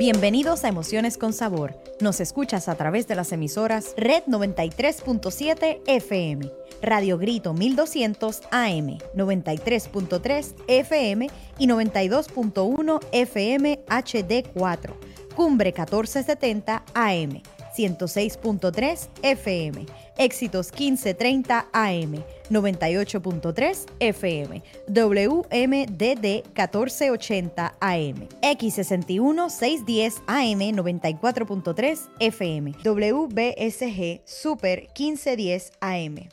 Bienvenidos a Emociones con Sabor. Nos escuchas a través de las emisoras Red 93.7 FM, Radio Grito 1200 AM, 93.3 FM y 92.1 FM HD4, Cumbre 1470 AM, 106.3 FM, Éxitos 1530 AM, 98.3 FM, WMDD 1480 AM, X61 610 AM, 94.3 FM, WBSG Super 1510 AM.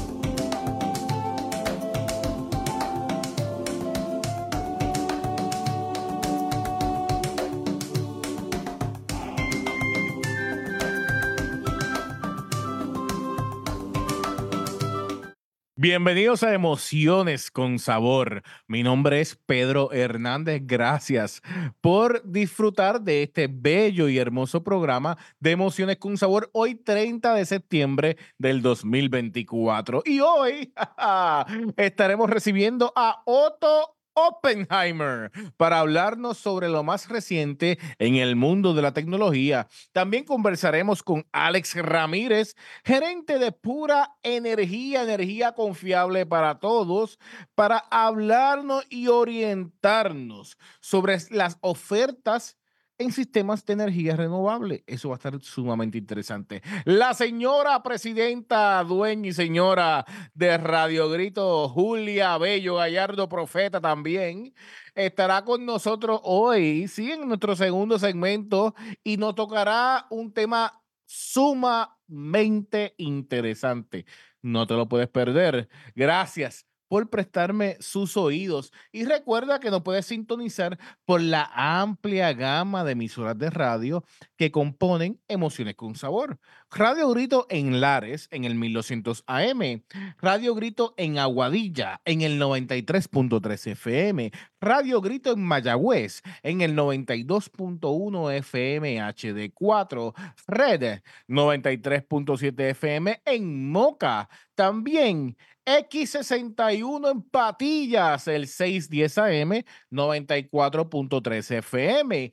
Bienvenidos a Emociones con Sabor. Mi nombre es Pedro Hernández. Gracias por disfrutar de este bello y hermoso programa de Emociones con Sabor hoy 30 de septiembre del 2024. Y hoy estaremos recibiendo a Otto Oppenheimer para hablarnos sobre lo más reciente en el mundo de la tecnología. También conversaremos con Alex Ramírez, gerente de Pura Energía, energía confiable para todos, para hablarnos y orientarnos sobre las ofertas en sistemas de energía renovable. Eso va a estar sumamente interesante. La señora presidenta, dueña y señora de Radio Grito, Julia Bello Gallardo Profeta, también estará con nosotros hoy, sí, en nuestro segundo segmento, y nos tocará un tema sumamente interesante. No te lo puedes perder. Gracias por prestarme sus oídos. Y recuerda que nos puedes sintonizar por la amplia gama de emisoras de radio que componen Emociones con Sabor. Radio Grito en Lares, en el 1200 AM. Radio Grito en Aguadilla, en el 93.3 FM. Radio Grito en Mayagüez, en el 92.1 FM HD4. Red 93.7 FM en Moca. También X61 en Patillas, el 610 AM, 94.3 FM.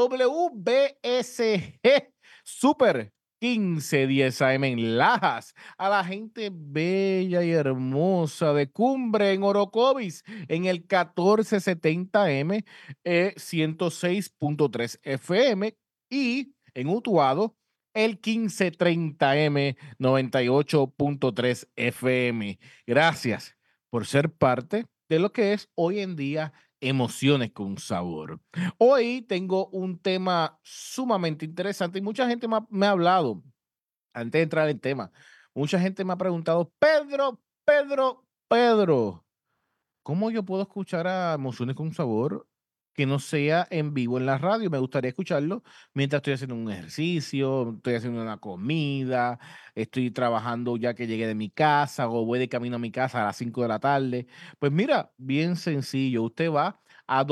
WBSG Super 1510 AM en Lajas. A la gente bella y hermosa de Cumbre en Orocovis, en el 1470 M, 106.3 FM. Y en Utuado, el 1530M 98.3 FM. Gracias por ser parte de lo que es hoy en día Emociones con Sabor. Hoy tengo un tema sumamente interesante y mucha gente me ha hablado, antes de entrar en tema, mucha gente me ha preguntado, Pedro, ¿cómo yo puedo escuchar a Emociones con Sabor que no sea en vivo en la radio? Me gustaría escucharlo mientras estoy haciendo un ejercicio, estoy haciendo una comida, estoy trabajando ya que llegué de mi casa o voy de camino a mi casa a las 5 de la tarde. Pues mira, bien sencillo, usted va a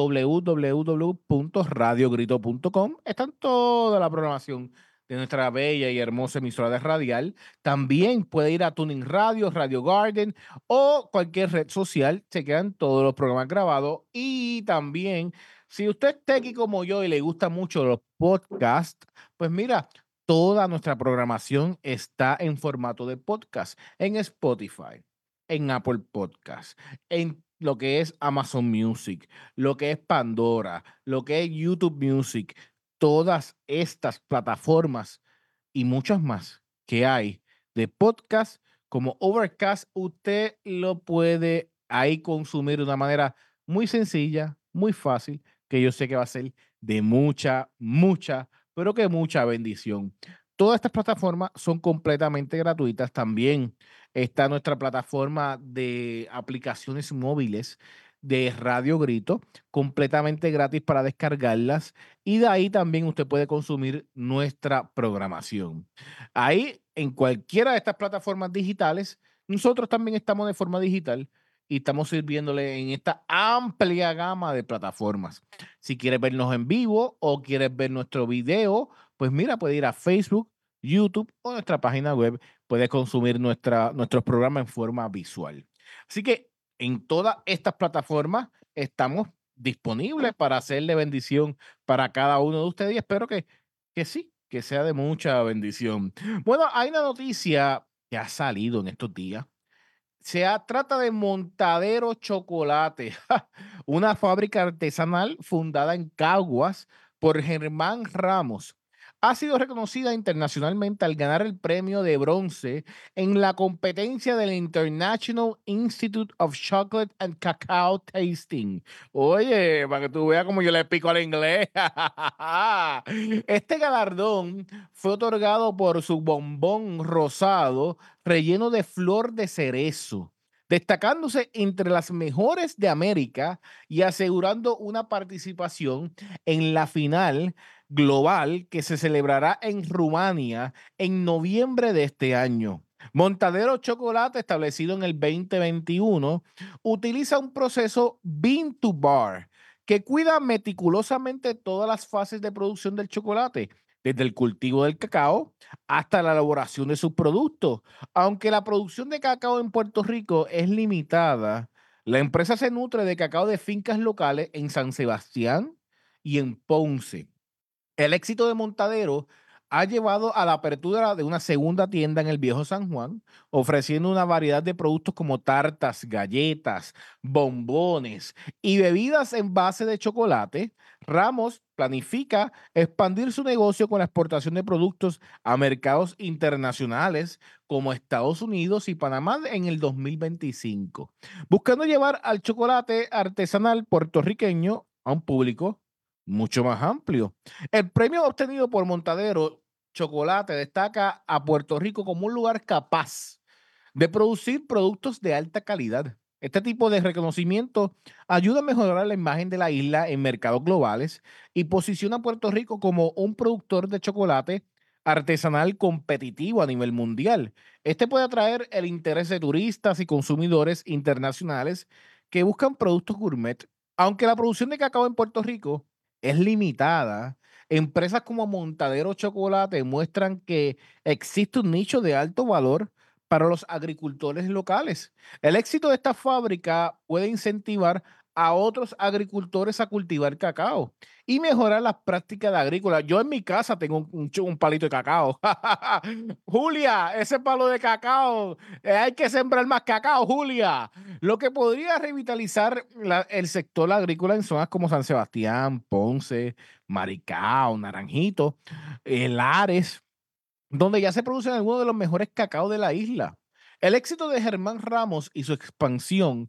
www.radiogrito.com, está en toda la programación de nuestra bella y hermosa emisora de radial. También puede ir a Tuning Radio, Radio Garden o cualquier red social. Se quedan todos los programas grabados. Y también, si usted es tequi como yo y le gusta mucho los podcasts, pues mira, toda nuestra programación está en formato de podcast en Spotify, en Apple Podcasts, en lo que es Amazon Music, lo que es Pandora, lo que es YouTube Music. Todas estas plataformas y muchas más que hay de podcast como Overcast, usted lo puede ahí consumir de una manera muy sencilla, muy fácil, que yo sé que va a ser de pero que mucha bendición. Todas estas plataformas son completamente gratuitas. También está nuestra plataforma de aplicaciones móviles de Radio Grito, completamente gratis para descargarlas, y de ahí también usted puede consumir nuestra programación. Ahí, en cualquiera de estas plataformas digitales, nosotros también estamos de forma digital y estamos sirviéndole en esta amplia gama de plataformas. Si quieres vernos en vivo o quieres ver nuestro video, pues mira, puede ir a Facebook, YouTube o nuestra página web. Puedes consumir nuestros programas en forma visual. Así que en todas estas plataformas estamos disponible para hacerle bendición para cada uno de ustedes y espero que sí, que sea de mucha bendición. Bueno, hay una noticia que ha salido en estos días. Trata de Montadero Chocolate, una fábrica artesanal fundada en Caguas por Germán Ramos. Ha sido reconocida internacionalmente al ganar el premio de bronce en la competencia del International Institute of Chocolate and Cacao Tasting. Oye, para que tú veas cómo yo le pico al inglés. Este galardón fue otorgado por su bombón rosado relleno de flor de cerezo, destacándose entre las mejores de América y asegurando una participación en la final global que se celebrará en Rumania en noviembre de este año. Montadero Chocolate, establecido en el 2021, utiliza un proceso bean to bar que cuida meticulosamente todas las fases de producción del chocolate, desde el cultivo del cacao hasta la elaboración de sus productos. Aunque la producción de cacao en Puerto Rico es limitada, la empresa se nutre de cacao de fincas locales en San Sebastián y en Ponce. El éxito de Montadero ha llevado a la apertura de una segunda tienda en el Viejo San Juan, ofreciendo una variedad de productos como tartas, galletas, bombones y bebidas en base de chocolate. Ramos planifica expandir su negocio con la exportación de productos a mercados internacionales como Estados Unidos y Panamá en el 2025, buscando llevar al chocolate artesanal puertorriqueño a un público mucho más amplio. El premio obtenido por Montadero Chocolate destaca a Puerto Rico como un lugar capaz de producir productos de alta calidad. Este tipo de reconocimiento ayuda a mejorar la imagen de la isla en mercados globales y posiciona a Puerto Rico como un productor de chocolate artesanal competitivo a nivel mundial. Este puede atraer el interés de turistas y consumidores internacionales que buscan productos gourmet. Aunque la producción de cacao en Puerto Rico es limitada, empresas como Montadero Chocolate muestran que existe un nicho de alto valor para los agricultores locales. El éxito de esta fábrica puede incentivar a otros agricultores a cultivar cacao y mejorar las prácticas de agrícola. Yo en mi casa tengo un palito de cacao. Julia, ese palo de cacao, hay que sembrar más cacao, Julia. Lo que podría revitalizar el sector agrícola en zonas como San Sebastián, Ponce, Maricao, Naranjito, Lares, donde ya se producen algunos de los mejores cacao de la isla. El éxito de Germán Ramos y su expansión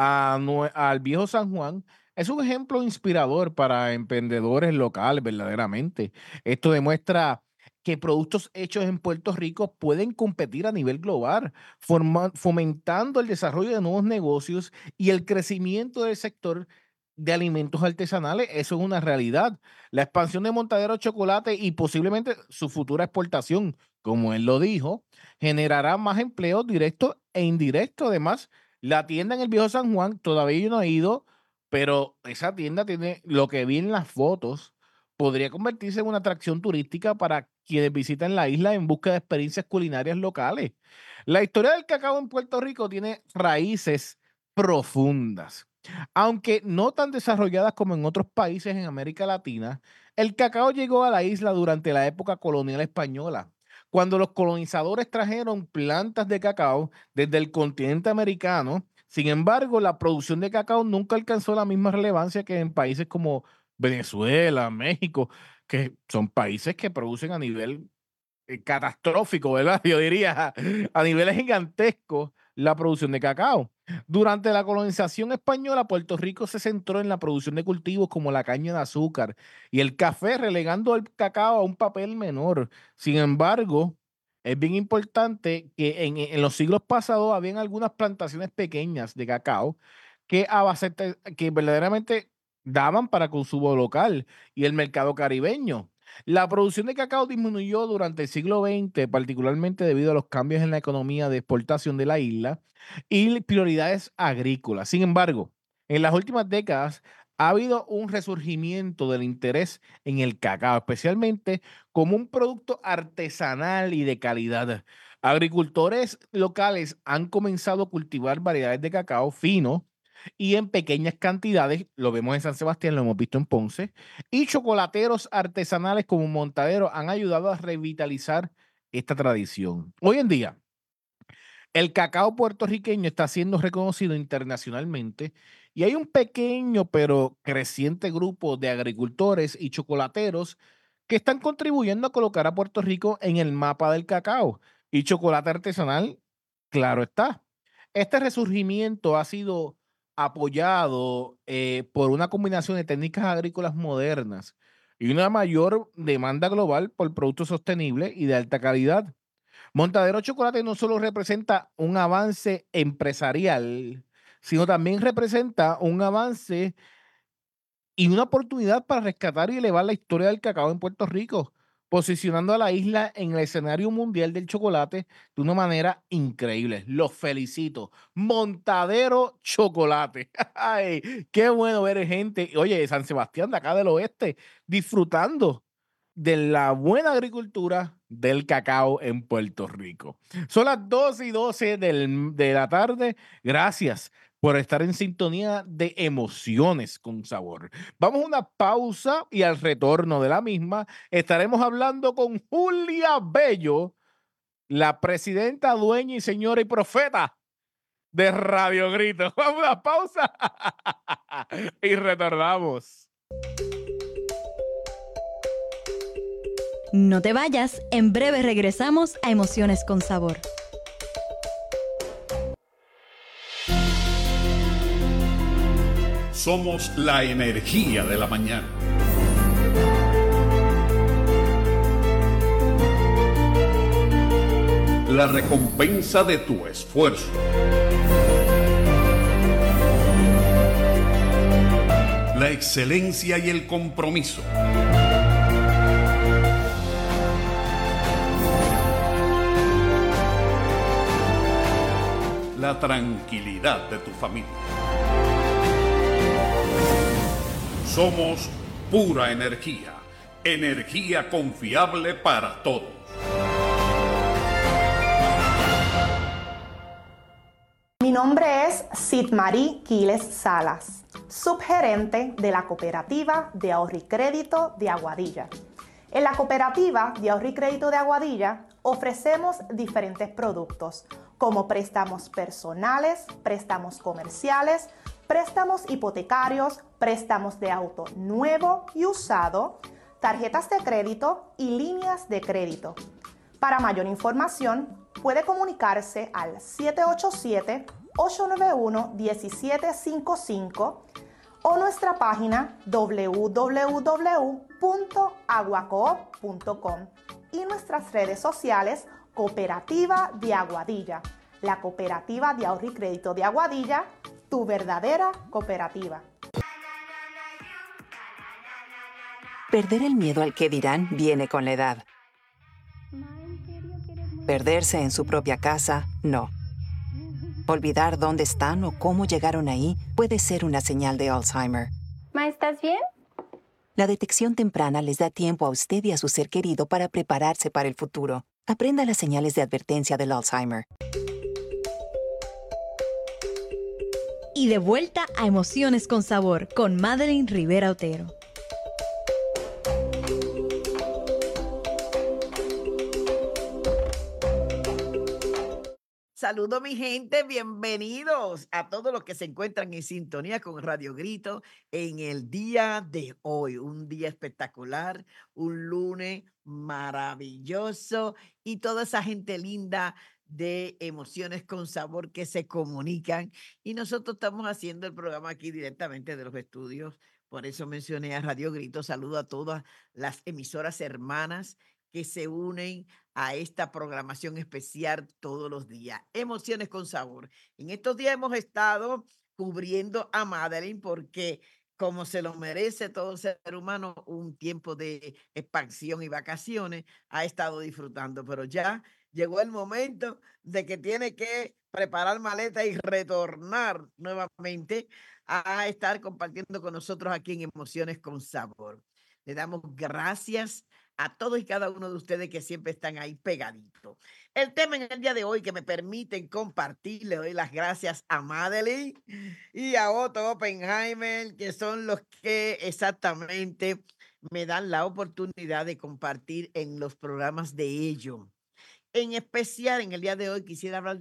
al viejo San Juan es un ejemplo inspirador para emprendedores locales, verdaderamente. Esto demuestra que productos hechos en Puerto Rico pueden competir a nivel global, fomentando el desarrollo de nuevos negocios y el crecimiento del sector de alimentos artesanales. Eso es una realidad. La expansión de Montadero Chocolate y posiblemente su futura exportación, como él lo dijo, generará más empleos directos e indirectos. Además, la tienda en el Viejo San Juan, todavía yo no he ido, pero esa tienda tiene lo que vi en las fotos, podría convertirse en una atracción turística para quienes visitan la isla en busca de experiencias culinarias locales. La historia del cacao en Puerto Rico tiene raíces profundas. Aunque no tan desarrolladas como en otros países en América Latina, el cacao llegó a la isla durante la época colonial española, cuando los colonizadores trajeron plantas de cacao desde el continente americano. Sin embargo, la producción de cacao nunca alcanzó la misma relevancia que en países como Venezuela, México, que son países que producen a nivel catastrófico, ¿verdad? Yo diría a niveles gigantescos la producción de cacao. Durante la colonización española, Puerto Rico se centró en la producción de cultivos como la caña de azúcar y el café, relegando el cacao a un papel menor. Sin embargo, es bien importante que en los siglos pasados habían algunas plantaciones pequeñas de cacao que verdaderamente daban para consumo local y el mercado caribeño. La producción de cacao disminuyó durante el siglo XX, particularmente debido a los cambios en la economía de exportación de la isla y prioridades agrícolas. Sin embargo, en las últimas décadas ha habido un resurgimiento del interés en el cacao, especialmente como un producto artesanal y de calidad. Agricultores locales han comenzado a cultivar variedades de cacao fino y en pequeñas cantidades, lo vemos en San Sebastián, lo hemos visto en Ponce, y chocolateros artesanales como Montadero han ayudado a revitalizar esta tradición. Hoy en día, el cacao puertorriqueño está siendo reconocido internacionalmente y hay un pequeño pero creciente grupo de agricultores y chocolateros que están contribuyendo a colocar a Puerto Rico en el mapa del cacao y chocolate artesanal, claro está. Este resurgimiento ha sido apoyado por una combinación de técnicas agrícolas modernas y una mayor demanda global por productos sostenibles y de alta calidad. Montadero Chocolate no solo representa un avance empresarial, sino también representa un avance y una oportunidad para rescatar y elevar la historia del cacao en Puerto Rico, posicionando a la isla en el escenario mundial del chocolate de una manera increíble. Los felicito. Montadero Chocolate. Ay, qué bueno ver gente, oye, de San Sebastián, de acá del oeste, disfrutando de la buena agricultura del cacao en Puerto Rico. Son las 2:12 de la tarde. Gracias por estar en sintonía de Emociones con Sabor. Vamos a una pausa y al retorno de la misma estaremos hablando con Julia Bello, la presidenta, dueña y señora y profeta de Radio Grito. Vamos a una pausa y retornamos. No te vayas, en breve regresamos a Emociones con Sabor. Somos la energía de la mañana. La recompensa de tu esfuerzo. La excelencia y el compromiso. La tranquilidad de tu familia. Somos pura energía, energía confiable para todos. Mi nombre es Sidmarí Quiles Salas, subgerente de la Cooperativa de Ahorro y Crédito de Aguadilla. En la Cooperativa de Ahorro y Crédito de Aguadilla ofrecemos diferentes productos como préstamos personales, préstamos comerciales, préstamos hipotecarios, préstamos de auto nuevo y usado, tarjetas de crédito y líneas de crédito. Para mayor información, puede comunicarse al 787-891-1755 o nuestra página www.aguacoop.com y nuestras redes sociales Cooperativa de Aguadilla, la Cooperativa de Ahorro y Crédito de Aguadilla, tu verdadera cooperativa. Perder el miedo al que dirán viene con la edad. Perderse en su propia casa, no. Olvidar dónde están o cómo llegaron ahí puede ser una señal de Alzheimer. Ma, ¿estás bien? La detección temprana les da tiempo a usted y a su ser querido para prepararse para el futuro. Aprenda las señales de advertencia del Alzheimer. Y de vuelta a Emociones con Sabor con Madeline Rivera Otero. Saludos mi gente, bienvenidos a todos los que se encuentran en sintonía con Radio Grito en el día de hoy. Un día espectacular, un lunes maravilloso y toda esa gente linda de Emociones con Sabor que se comunican. Y nosotros estamos haciendo el programa aquí directamente de los estudios. Por eso mencioné a Radio Grito. Saludo a todas las emisoras hermanas que se unen a esta programación especial todos los días. Emociones con Sabor. En estos días hemos estado cubriendo a Madeline porque, como se lo merece todo ser humano, un tiempo de expansión y vacaciones, ha estado disfrutando. Pero ya llegó el momento de que tiene que preparar maleta y retornar nuevamente a estar compartiendo con nosotros aquí en Emociones con Sabor. Le damos gracias a todos y cada uno de ustedes que siempre están ahí pegaditos. El tema en el día de hoy que me permiten compartir, le doy las gracias a Madeline y a Otto Oppenheimer, que son los que exactamente me dan la oportunidad de compartir en los programas de ellos. En especial, en el día de hoy quisiera hablar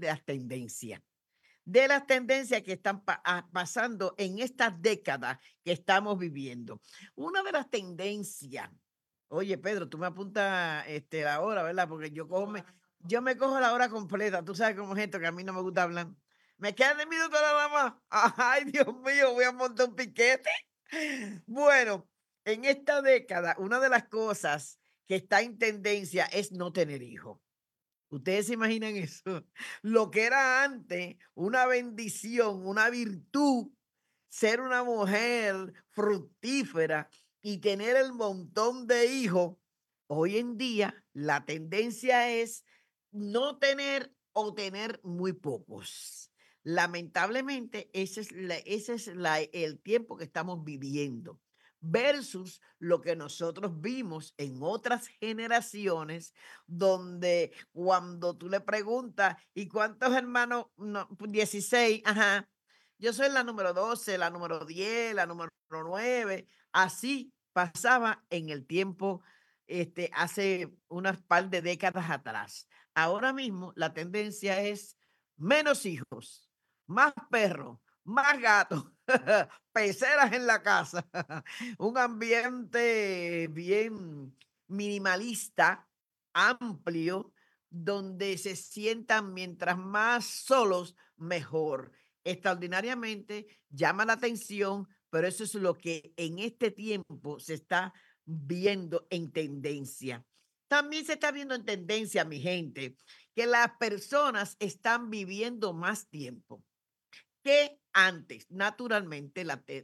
de las tendencias que están pasando en estas décadas que estamos viviendo. Una de las tendencias, oye Pedro, tú me apuntas la hora, ¿verdad? Porque yo me cojo la hora completa, tú sabes cómo es esto, que a mí no me gusta hablar. Me quedan 10 minutos nada más. Ay, Dios mío, voy a montar un piquete. Bueno, en esta década, una de las cosas que está en tendencia es no tener hijos. ¿Ustedes se imaginan eso? Lo que era antes una bendición, una virtud, ser una mujer fructífera y tener el montón de hijos. Hoy en día la tendencia es no tener o tener muy pocos. Lamentablemente, ese es el tiempo que estamos viviendo versus lo que nosotros vimos en otras generaciones donde cuando tú le preguntas, ¿y cuántos hermanos? No, pues 16, ajá. Yo soy la número 12, la número 10, la número 9. Así pasaba en el tiempo, hace unas par de décadas atrás. Ahora mismo la tendencia es menos hijos, más perros, más gatos, peceras en la casa, un ambiente bien minimalista, amplio, donde se sientan mientras más solos, mejor. Extraordinariamente llama la atención, pero eso es lo que en este tiempo se está viendo en tendencia. También se está viendo en tendencia, mi gente, que las personas están viviendo más tiempo que antes. Naturalmente,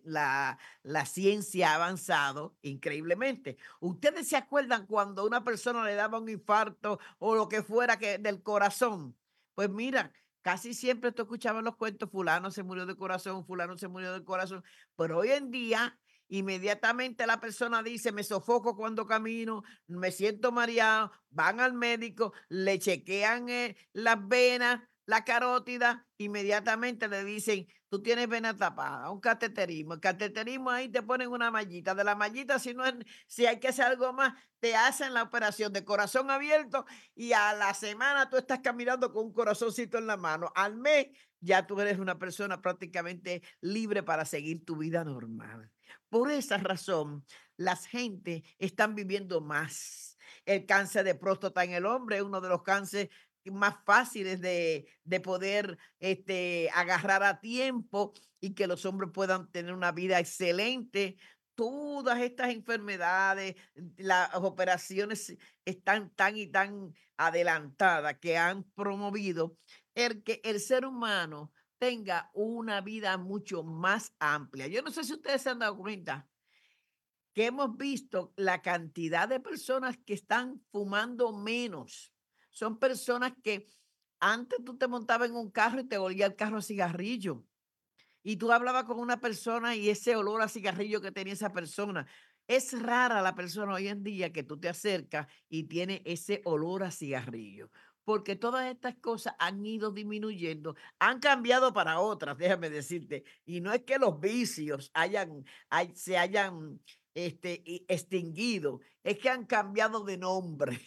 la ciencia ha avanzado increíblemente. ¿Ustedes se acuerdan cuando a una persona le daba un infarto o lo que fuera del corazón? Pues mira, casi siempre tú escuchabas los cuentos, fulano se murió de corazón, fulano se murió de corazón, pero hoy en día inmediatamente la persona dice, me sofoco cuando camino, me siento mareado, van al médico, le chequean las venas, la carótida, inmediatamente le dicen, tú tienes vena tapada, un cateterismo. El cateterismo ahí te ponen una mallita. De la mallita, si hay que hacer algo más, te hacen la operación de corazón abierto y a la semana tú estás caminando con un corazoncito en la mano. Al mes ya tú eres una persona prácticamente libre para seguir tu vida normal. Por esa razón, las gente están viviendo más. El cáncer de próstata en el hombre es uno de los cánceres más fáciles de poder agarrar a tiempo y que los hombres puedan tener una vida excelente. Todas estas enfermedades, las operaciones están tan y tan adelantadas que han promovido que el ser humano tenga una vida mucho más amplia. Yo no sé si ustedes se han dado cuenta que hemos visto la cantidad de personas que están fumando menos. Son personas que antes tú te montabas en un carro y te olía el carro a cigarrillo. Y tú hablabas con una persona y ese olor a cigarrillo que tenía esa persona. Es rara la persona hoy en día que tú te acercas y tiene ese olor a cigarrillo. Porque todas estas cosas han ido disminuyendo, han cambiado para otras, déjame decirte. Y no es que los vicios se hayan extinguido, es que han cambiado de nombre.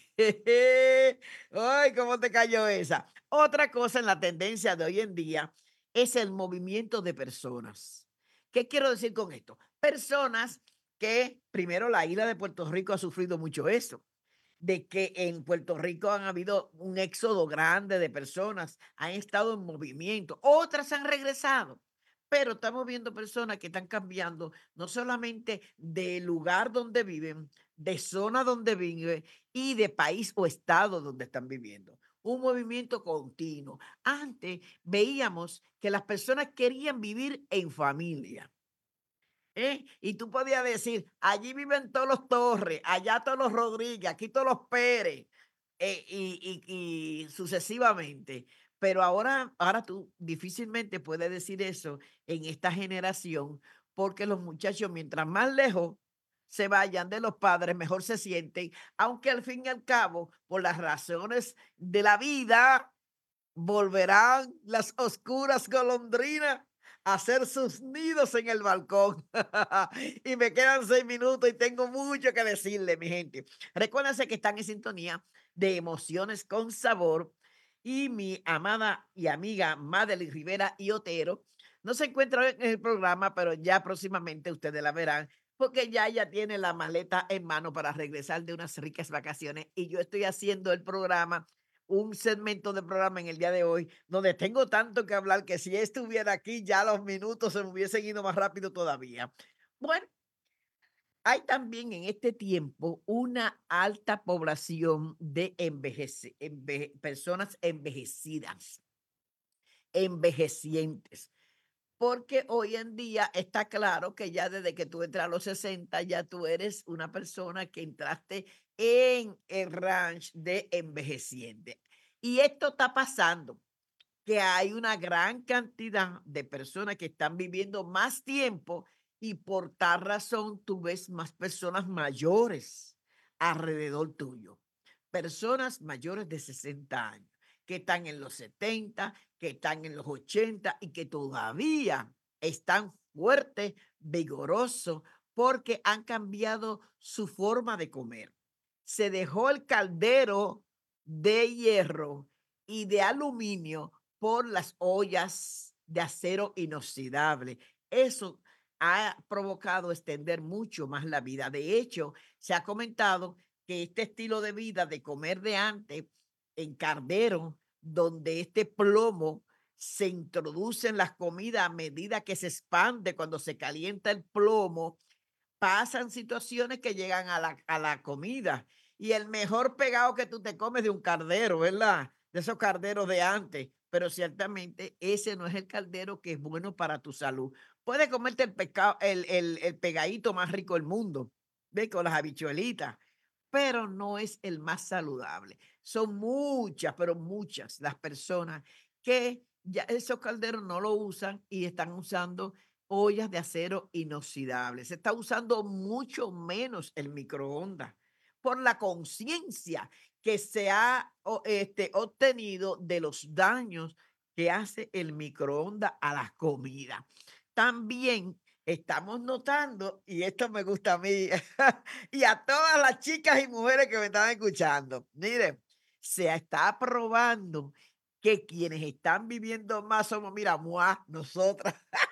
Ay, ¿cómo te cayó esa? Otra cosa en la tendencia de hoy en día es el movimiento de personas. ¿Qué quiero decir con esto? Personas que, primero, la isla de Puerto Rico ha sufrido mucho eso, de que en Puerto Rico han habido un éxodo grande de personas, han estado en movimiento, otras han regresado, pero estamos viendo personas que están cambiando no solamente de lugar donde viven, de zona donde viven y de país o estado donde están viviendo. Un movimiento continuo. Antes veíamos que las personas querían vivir en familia. Y tú podías decir, allí viven todos los Torres, allá todos los Rodríguez, aquí todos los Pérez, y sucesivamente. Pero ahora tú difícilmente puedes decir eso en esta generación, porque los muchachos, mientras más lejos, se vayan de los padres, mejor se sienten, aunque al fin y al cabo, por las razones de la vida, volverán las oscuras golondrinas a hacer sus nidos en el balcón. Y me quedan 6 minutos y tengo mucho que decirle, mi gente. Recuérdense que están en sintonía de Emociones con Sabor y mi amada y amiga Madeline Rivera y Otero no se encuentra en el programa, pero ya próximamente ustedes la verán porque ya ella tiene la maleta en mano para regresar de unas ricas vacaciones y yo estoy haciendo el programa, un segmento de programa en el día de hoy, donde tengo tanto que hablar que si estuviera aquí ya los minutos se me hubiesen ido más rápido todavía. Bueno, hay también en este tiempo una alta población de personas envejecidas, envejecientes. Porque hoy en día está claro que ya desde que tú entras a los 60, ya tú eres una persona que entraste en el range de envejeciente. Y esto está pasando, que hay una gran cantidad de personas que están viviendo más tiempo y por tal razón tú ves más personas mayores alrededor tuyo. Personas mayores de 60 años, que están en los 70, que están en los 80 y que todavía están fuertes, vigorosos, porque han cambiado su forma de comer. Se dejó el caldero de hierro y de aluminio por las ollas de acero inoxidable. Eso ha provocado extender mucho más la vida. De hecho, se ha comentado que este estilo de vida de comer de antes en cardero, donde este plomo se introduce en las comidas a medida que se expande cuando se calienta el plomo, pasan situaciones que llegan a la comida. Y el mejor pegado que tú te comes de un cardero, ¿verdad? De esos carderos de antes. Pero ciertamente ese no es el caldero que es bueno para tu salud. Puedes comerte el, pescado, el pegadito más rico del mundo, ¿ves? Con las habichuelitas, pero no es el más saludable. Son muchas, pero muchas las personas que ya esos calderos no lo usan y están usando ollas de acero inoxidable. Se está usando mucho menos el microondas por la conciencia que se ha obtenido de los daños que hace el microondas a las comidas. También estamos notando, y esto me gusta a mí, y a todas las chicas y mujeres que me están escuchando, mire, se está probando que quienes están viviendo más somos, mira, nosotras.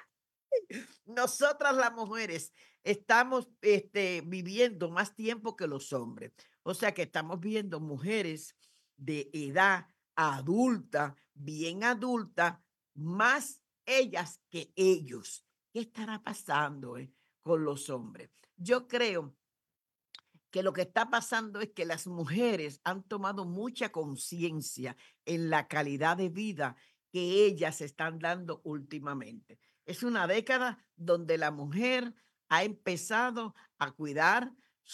Nosotras las mujeres estamos viviendo más tiempo que los hombres. O sea que estamos viendo mujeres de edad adulta, bien adulta, más ellas que ellos. ¿Qué estará pasando con los hombres? Yo creo que lo que está pasando es que las mujeres han tomado mucha conciencia en la calidad de vida que ellas están dando últimamente. Es una década donde la mujer ha empezado a cuidar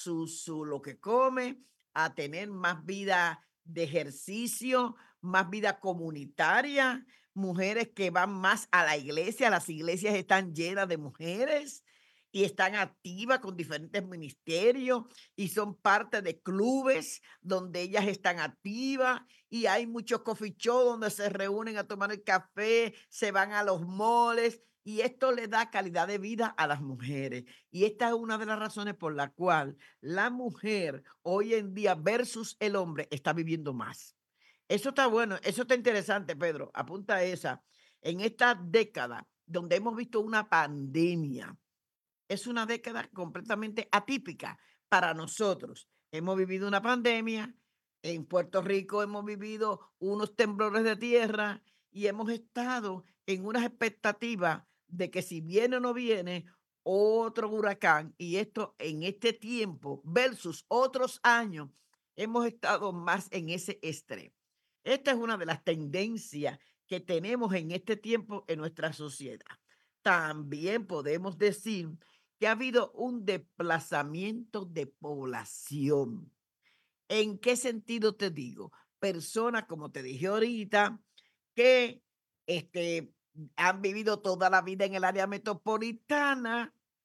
lo que come, a tener más vida de ejercicio, más vida comunitaria, mujeres que van más a la iglesia, las iglesias están llenas de mujeres y están activas con diferentes ministerios y son parte de clubes donde ellas están activas y hay muchos coffee show donde se reúnen a tomar el café, se van a los moles y esto le da calidad de vida a las mujeres. Y esta es una de las razones por la cual la mujer hoy en día versus el hombre está viviendo más. Eso está bueno, eso está interesante, Pedro. Apunta a esa. En esta década donde hemos visto una pandemia, es una década completamente atípica para nosotros. Hemos vivido una pandemia, en Puerto Rico hemos vivido unos temblores de tierra y hemos estado en unas expectativas de que si viene o no viene otro huracán y esto en este tiempo versus otros años, hemos estado más en ese estrés. Esta es una de las tendencias que tenemos en este tiempo en nuestra sociedad. También podemos decir que ha habido un desplazamiento de población. ¿En qué sentido te digo? Personas, como te dije ahorita, que han vivido toda la vida en el área metropolitana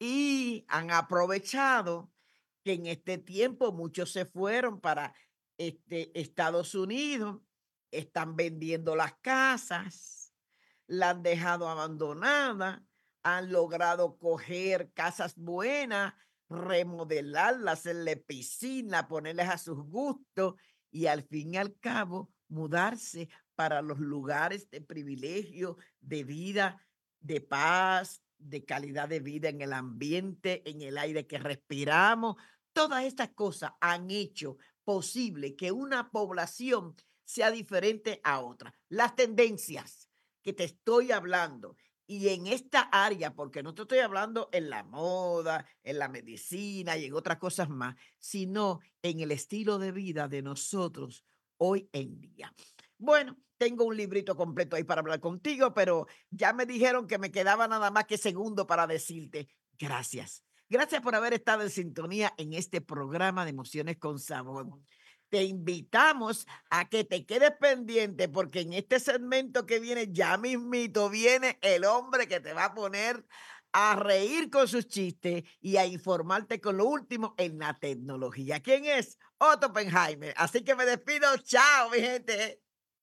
y han aprovechado que en este tiempo muchos se fueron para Estados Unidos, están vendiendo las casas, la han dejado abandonada, han logrado coger casas buenas, remodelarlas, hacerle piscina, ponerles a sus gustos y al fin y al cabo mudarse para los lugares de privilegio, de vida, de paz, de calidad de vida en el ambiente, en el aire que respiramos. Todas estas cosas han hecho posible que una población sea diferente a otra. Las tendencias que te estoy hablando y en esta área, porque no te estoy hablando en la moda, en la medicina y en otras cosas más, sino en el estilo de vida de nosotros hoy en día. Bueno, tengo un librito completo ahí para hablar contigo, pero ya me dijeron que me quedaba nada más que segundo para decirte gracias. Gracias por haber estado en sintonía en este programa de Emociones con Sabor. Te invitamos a que te quedes pendiente porque en este segmento que viene, ya mismito, viene el hombre que te va a poner a reír con sus chistes y a informarte con lo último en la tecnología. ¿Quién es? Otto Oppenheimer. Así que me despido. Chao, mi gente.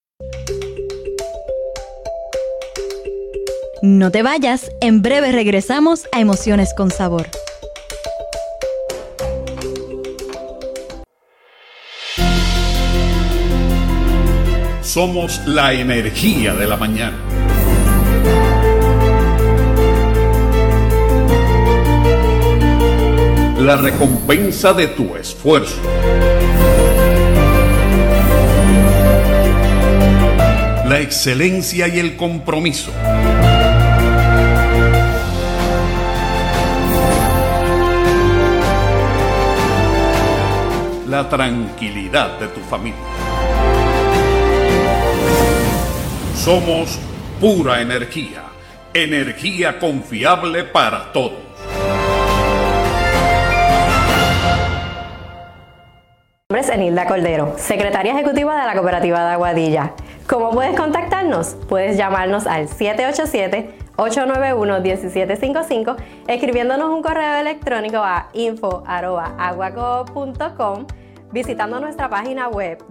No te vayas, en breve regresamos a Emociones con Sabor. Somos la energía de la mañana. La recompensa de tu esfuerzo. La excelencia y el compromiso. La tranquilidad de tu familia. Somos pura energía, energía confiable para todos. Mi nombre es Enilda Cordero, secretaria ejecutiva de la Cooperativa de Aguadilla. ¿Cómo puedes contactarnos? Puedes llamarnos al 787-891-1755, escribiéndonos un correo electrónico a info@aguacoop.com, visitando nuestra página web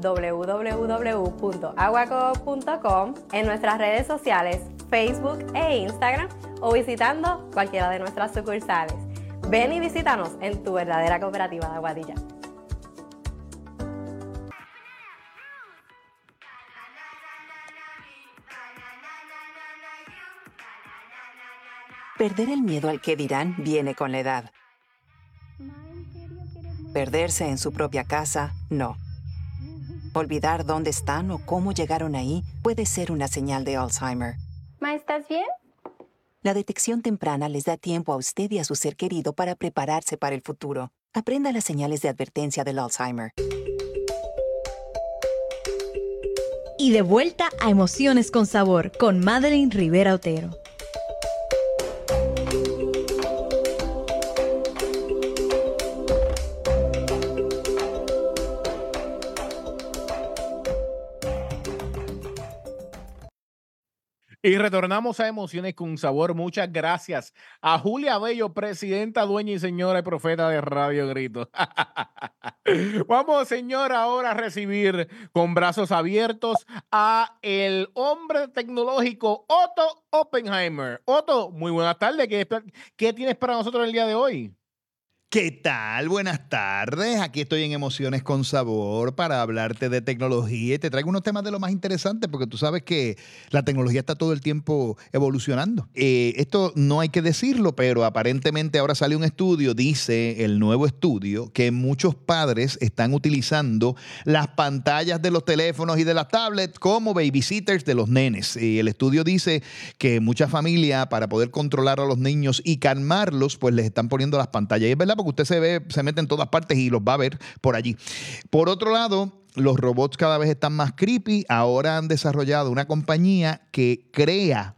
www.aguacoop.com, en nuestras redes sociales Facebook e Instagram o visitando cualquiera de nuestras sucursales. Ven y visítanos en tu verdadera Cooperativa de Aguadilla. Perder el miedo al que dirán viene con la edad. Perderse en su propia casa, no. Olvidar dónde están o cómo llegaron ahí puede ser una señal de Alzheimer. Ma, ¿estás bien? La detección temprana les da tiempo a usted y a su ser querido para prepararse para el futuro. Aprenda las señales de advertencia del Alzheimer. Y de vuelta a Emociones con Sabor con Madeline Rivera Otero. Y retornamos a Emociones con Sabor. Muchas gracias a Julia Bello, presidenta, dueña y señora y profeta de Radio Grito. Vamos, señora, ahora a recibir con brazos abiertos a el hombre tecnológico Otto Oppenheimer. Otto, muy buenas tardes. ¿Qué tienes para nosotros el día de hoy? ¿Qué tal? Buenas tardes. Aquí estoy en Emociones con Sabor para hablarte de tecnología y te traigo unos temas de lo más interesantes porque tú sabes que la tecnología está todo el tiempo evolucionando. Esto no hay que decirlo, pero aparentemente ahora sale un estudio, dice el nuevo estudio, que muchos padres están utilizando las pantallas de los teléfonos y de las tablets como babysitters de los nenes. Y el estudio dice que muchas familias, para poder controlar a los niños y calmarlos, pues les están poniendo las pantallas. Y es verdad, porque usted se mete en todas partes y los va a ver por allí. Por otro lado, los robots cada vez están más creepy. Ahora han desarrollado una compañía que crea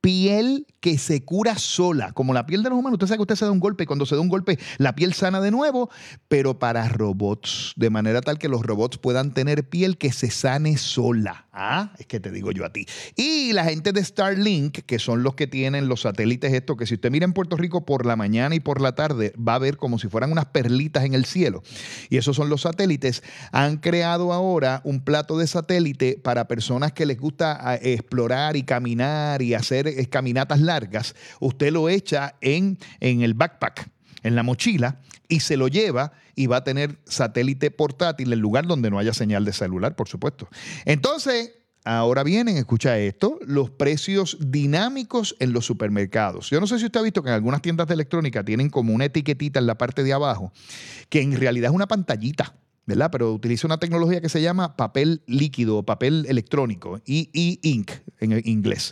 piel que se cura sola, como la piel de los humanos. Usted sabe que usted se da un golpe y cuando se da un golpe la piel sana de nuevo, pero para robots, de manera tal que los robots puedan tener piel que se sane sola. Es que te digo yo a ti. Y la gente de Starlink, que son los que tienen los satélites estos, que si usted mira en Puerto Rico por la mañana y por la tarde, va a ver como si fueran unas perlitas en el cielo. Y esos son los satélites. Han creado ahora un plato de satélite para personas que les gusta explorar y caminar y hacer caminatas largas. Usted lo echa en el backpack, en la mochila, y se lo lleva y va a tener satélite portátil en lugar donde no haya señal de celular, por supuesto. Entonces, ahora vienen, escucha esto, los precios dinámicos en los supermercados. Yo no sé si usted ha visto que en algunas tiendas de electrónica tienen como una etiquetita en la parte de abajo, que en realidad es una pantallita, ¿verdad? Pero utiliza una tecnología que se llama papel líquido o papel electrónico, e-ink en inglés.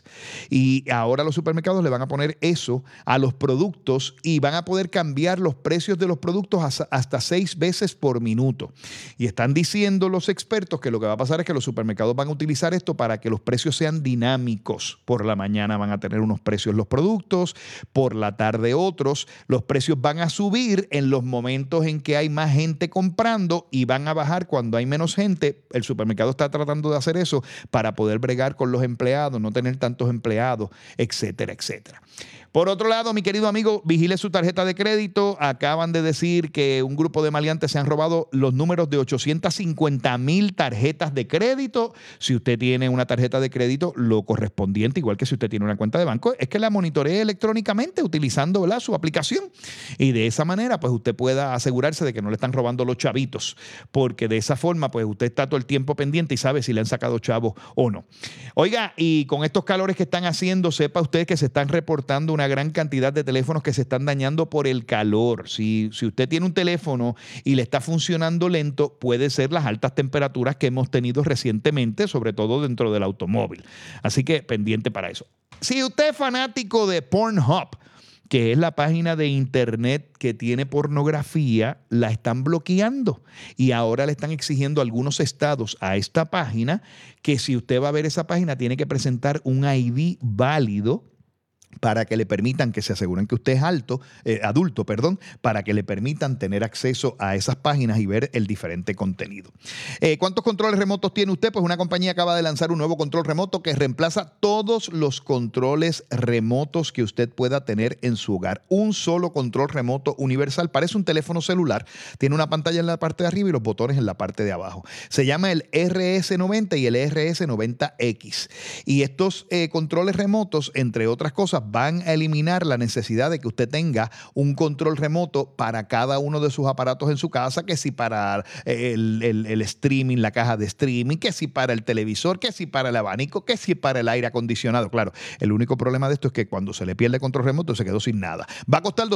Y ahora los supermercados le van a poner eso a los productos y van a poder cambiar los precios de los productos hasta 6 veces por minuto. Y están diciendo los expertos que lo que va a pasar es que los supermercados van a utilizar esto para que los precios sean dinámicos. Por la mañana van a tener unos precios los productos, por la tarde otros. Los precios van a subir en los momentos en que hay más gente comprando y van a bajar cuando hay menos gente. El supermercado está tratando de hacer eso para poder bregar con los empleados, no tener tantos empleados, etcétera, etcétera. Por otro lado, mi querido amigo, vigile su tarjeta de crédito. Acaban de decir que un grupo de maleantes se han robado los números de 850,000 tarjetas de crédito. Si usted tiene una tarjeta de crédito, lo correspondiente, igual que si usted tiene una cuenta de banco, es que la monitoree electrónicamente utilizando, ¿verdad?, su aplicación. Y de esa manera, pues usted pueda asegurarse de que no le están robando los chavitos, porque de esa forma, pues usted está todo el tiempo pendiente y sabe si le han sacado chavos o no. Oiga, y con estos calores que están haciendo, sepa usted que se están reportando una gran cantidad de teléfonos que se están dañando por el calor. Si usted tiene un teléfono y le está funcionando lento, puede ser las altas temperaturas que hemos tenido recientemente, sobre todo dentro del automóvil. Así que pendiente para eso. Si usted es fanático de Pornhub, que es la página de internet que tiene pornografía, la están bloqueando y ahora le están exigiendo a algunos estados a esta página que si usted va a ver esa página tiene que presentar un ID válido para que le permitan, que se aseguren que usted es adulto, para que le permitan tener acceso a esas páginas y ver el diferente contenido. ¿Cuántos controles remotos tiene usted? Pues una compañía acaba de lanzar un nuevo control remoto que reemplaza todos los controles remotos que usted pueda tener en su hogar. Un solo control remoto universal. Parece un teléfono celular. Tiene una pantalla en la parte de arriba y los botones en la parte de abajo. Se llama el RS90 y el RS90X. Y estos controles remotos, entre otras cosas, van a eliminar la necesidad de que usted tenga un control remoto para cada uno de sus aparatos en su casa, que si para el streaming, la caja de streaming, que si para el televisor, que si para el abanico, que si para el aire acondicionado. Claro, el único problema de esto es que cuando se le pierde el control remoto se quedó sin nada. Va a costar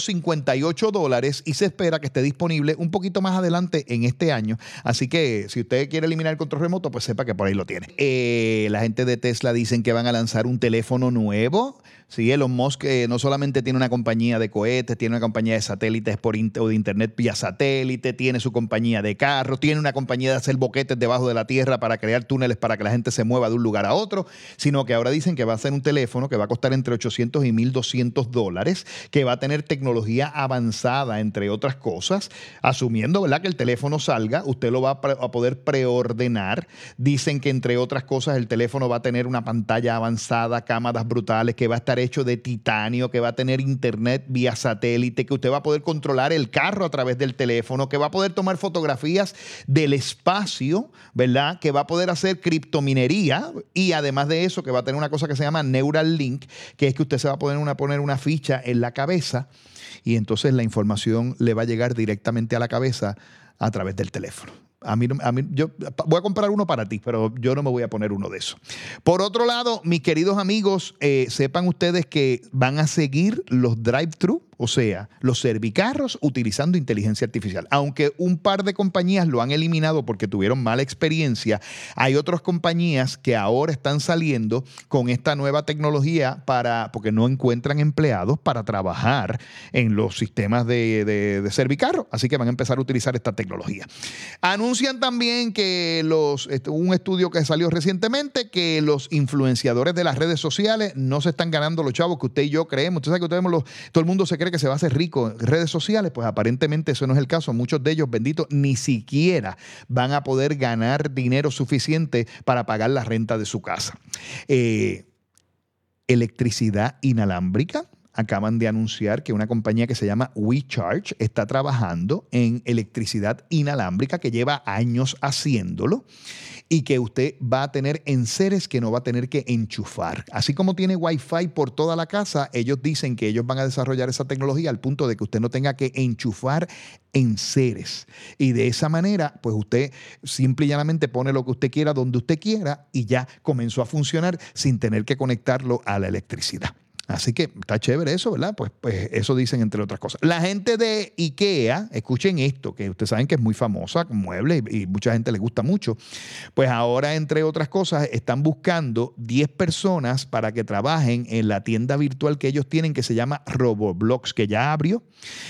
$258 y se espera que esté disponible un poquito más adelante en este año. Así que si usted quiere eliminar el control remoto, pues sepa que por ahí lo tiene. La gente de Tesla dicen que van a lanzar un teléfono nuevo. Sí, Elon Musk no solamente tiene una compañía de cohetes, tiene una compañía de satélites o de internet vía satélite, tiene su compañía de carros, tiene una compañía de hacer boquetes debajo de la tierra para crear túneles para que la gente se mueva de un lugar a otro, sino que ahora dicen que va a ser un teléfono que va a costar entre $800 y $1,200, que va a tener tecnología avanzada, entre otras cosas, asumiendo, ¿verdad?, que el teléfono salga, usted lo va a poder preordenar. Dicen que, entre otras cosas, el teléfono va a tener una pantalla avanzada, cámaras brutales, que va a estar hecho de titanio, que va a tener internet vía satélite, que usted va a poder controlar el carro a través del teléfono, que va a poder tomar fotografías del espacio, ¿verdad?, que va a poder hacer criptominería y además de eso que va a tener una cosa que se llama Neuralink, que es que usted se va a poner una ficha en la cabeza y entonces la información le va a llegar directamente a la cabeza a través del teléfono. Yo voy a comprar uno para ti, pero yo no me voy a poner uno de esos. Por otro lado, mis queridos amigos, sepan ustedes que van a seguir los drive-thru O sea, los servicarros utilizando inteligencia artificial. Aunque un par de compañías lo han eliminado porque tuvieron mala experiencia, hay otras compañías que ahora están saliendo con esta nueva tecnología porque no encuentran empleados para trabajar en los sistemas de servicarro. Así que van a empezar a utilizar esta tecnología. Anuncian también que un estudio que salió recientemente, que los influenciadores de las redes sociales no se están ganando los chavos que usted y yo creemos. Usted sabe que todo el mundo se cree que se va a hacer rico en redes sociales, pues aparentemente eso no es el caso. Muchos de ellos, benditos, ni siquiera van a poder ganar dinero suficiente para pagar la renta de su casa. Electricidad inalámbrica. Acaban de anunciar que una compañía que se llama WeCharge está trabajando en electricidad inalámbrica, que lleva años haciéndolo, y que usted va a tener enseres que no va a tener que enchufar. Así como tiene Wi-Fi por toda la casa, ellos dicen que ellos van a desarrollar esa tecnología al punto de que usted no tenga que enchufar enseres. Y de esa manera, pues usted simple y llanamente pone lo que usted quiera donde usted quiera y ya comenzó a funcionar sin tener que conectarlo a la electricidad. Así que está chévere eso, ¿verdad? Pues eso dicen entre otras cosas. La gente de IKEA, escuchen esto, que ustedes saben que es muy famosa, mueble, y mucha gente le gusta mucho. Pues ahora, entre otras cosas, están buscando 10 personas para que trabajen en la tienda virtual que ellos tienen, que se llama Roblox, que ya abrió.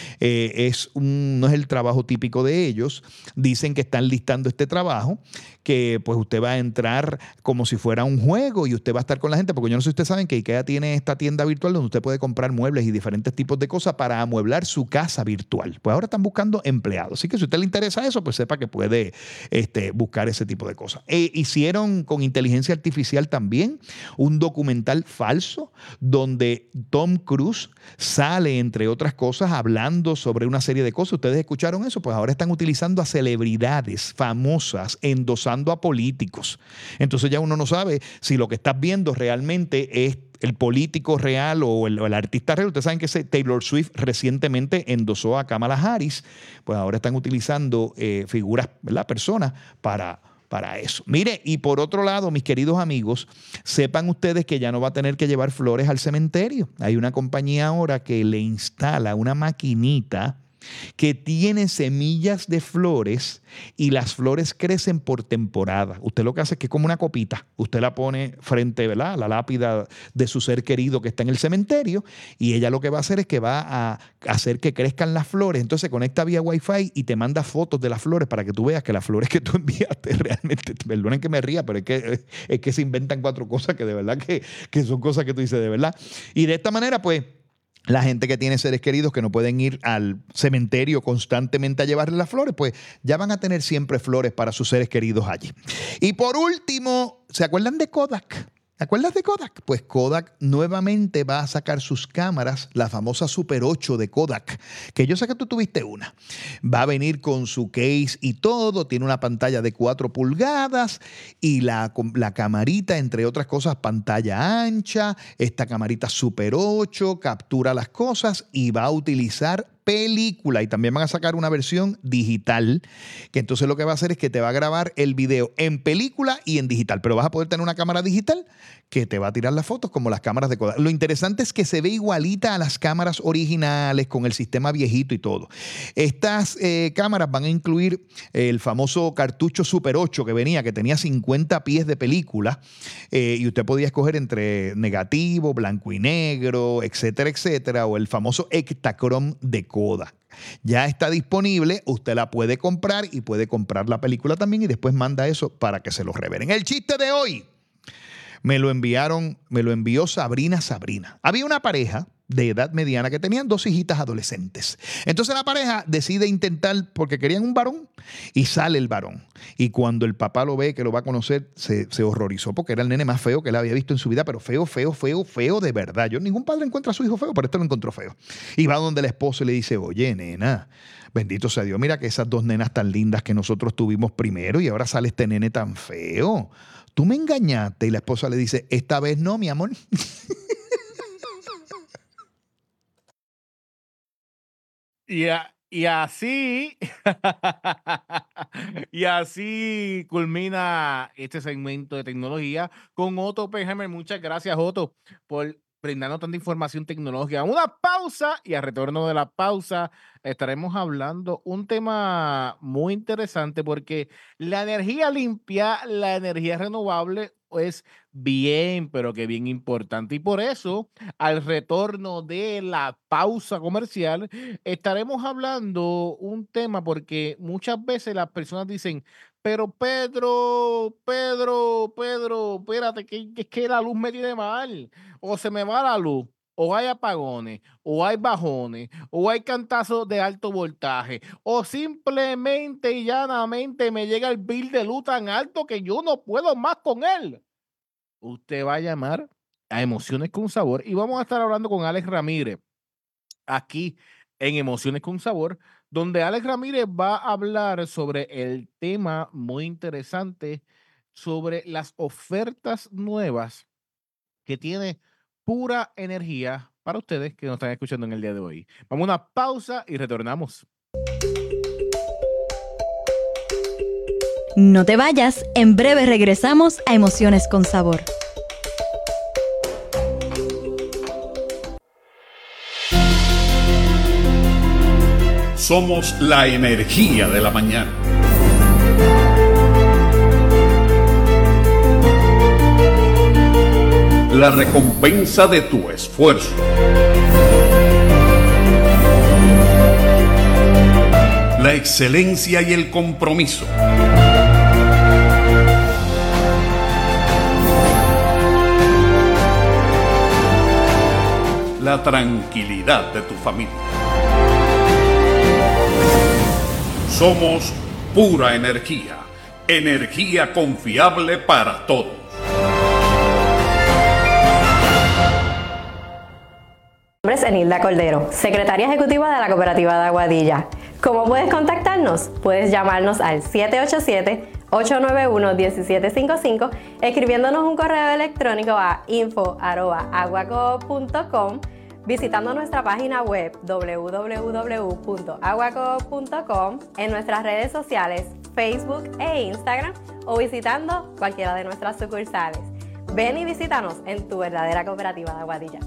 No es el trabajo típico de ellos. Dicen que están listando este trabajo, que pues usted va a entrar como si fuera un juego y usted va a estar con la gente, porque yo no sé si ustedes saben que IKEA tiene esta tienda virtual donde usted puede comprar muebles y diferentes tipos de cosas para amueblar su casa virtual. Pues ahora están buscando empleados. Así que si a usted le interesa eso, pues sepa que puede buscar ese tipo de cosas. Hicieron con inteligencia artificial también un documental falso donde Tom Cruise sale, entre otras cosas, hablando sobre una serie de cosas. ¿Ustedes escucharon eso? Pues ahora están utilizando a celebridades famosas, endosando a políticos. Entonces ya uno no sabe si lo que estás viendo realmente es el político real o el artista real. Ustedes saben que Taylor Swift recientemente endosó a Kamala Harris. Pues ahora están utilizando figuras, ¿verdad? Personas para eso. Mire, y por otro lado, mis queridos amigos, sepan ustedes que ya no va a tener que llevar flores al cementerio. Hay una compañía ahora que le instala una maquinita que tiene semillas de flores y las flores crecen por temporada. Usted lo que hace es que es como una copita. Usted la pone frente, ¿verdad?, a la lápida de su ser querido que está en el cementerio, y ella lo que va a hacer es que va a hacer que crezcan las flores. Entonces se conecta vía Wi-Fi y te manda fotos de las flores para que tú veas que las flores que tú enviaste realmente, perdonen que me ría, pero es que se inventan 4 cosas que de verdad que son cosas que tú dices de verdad. Y de esta manera, pues, la gente que tiene seres queridos que no pueden ir al cementerio constantemente a llevarle las flores, pues ya van a tener siempre flores para sus seres queridos allí. Y por último, ¿se acuerdan de Kodak? ¿Te acuerdas de Kodak? Pues Kodak nuevamente va a sacar sus cámaras, la famosa Super 8 de Kodak, que yo sé que tú tuviste una. Va a venir con su case y todo, tiene una pantalla de 4 pulgadas y la camarita, entre otras cosas, pantalla ancha. Esta camarita Super 8 captura las cosas y va a utilizar película, y también van a sacar una versión digital, que entonces lo que va a hacer es que te va a grabar el video en película y en digital, pero vas a poder tener una cámara digital que te va a tirar las fotos como las cámaras de Kodak. Lo interesante es que se ve igualita a las cámaras originales con el sistema viejito y todo. Estas cámaras van a incluir el famoso cartucho Super 8 que venía, que tenía 50 pies de película, y usted podía escoger entre negativo, blanco y negro, etcétera, etcétera, o el famoso Ektachrome de Kodak. Ya está disponible, usted la puede comprar y puede comprar la película también y después manda eso para que se lo revelen. El chiste de hoy me lo envió Sabrina. Había una pareja de edad mediana que tenían 2 hijitas adolescentes. Entonces la pareja decide intentar, porque querían un varón, y sale el varón. Y cuando el papá lo ve, que lo va a conocer, se horrorizó porque era el nene más feo que él había visto en su vida, pero feo de verdad. Ningún padre encuentra a su hijo feo, pero este lo encontró feo. Y va donde el esposo y le dice: oye, nena, bendito sea Dios, mira que esas 2 nenas tan lindas que nosotros tuvimos primero y ahora sale este nene tan feo. Tú me engañaste. Y la esposa le dice: esta vez no, mi amor. Y así, y así culmina este segmento de tecnología con Otto Oppenheimer. Muchas gracias, Otto, por brindando tanta información tecnológica. Una pausa y al retorno de la pausa estaremos hablando un tema muy interesante porque la energía limpia, la energía renovable es bien, pero que bien importante. Y por eso, al retorno de la pausa comercial, estaremos hablando un tema porque muchas veces las personas dicen, pero Pedro, espérate, que es que la luz me tiene mal o se me va la luz, o hay apagones, o hay bajones, o hay cantazos de alto voltaje, o simplemente y llanamente me llega el bill de luz tan alto que yo no puedo más con él. Usted va a llamar a Emociones con Sabor y vamos a estar hablando con Alex Ramírez aquí en Emociones con Sabor, donde Alex Ramírez va a hablar sobre el tema muy interesante sobre las ofertas nuevas que tiene pura energía para ustedes que nos están escuchando en el día de hoy. Vamos a una pausa y retornamos. No te vayas, en breve regresamos a Emociones con Sabor. Somos la energía de la mañana. La recompensa de tu esfuerzo. La excelencia y el compromiso. La tranquilidad de tu familia. Somos pura energía, energía confiable para todos. Mi nombre es Enilda Cordero, secretaria ejecutiva de la Cooperativa de Aguadilla. ¿Cómo puedes contactarnos? Puedes llamarnos al 787-891-1755, escribiéndonos un correo electrónico a info@aguacoop.com, visitando nuestra página web www.aguacoop.com, en nuestras redes sociales Facebook e Instagram, o visitando cualquiera de nuestras sucursales. Ven y visítanos en tu verdadera Cooperativa de Aguadilla.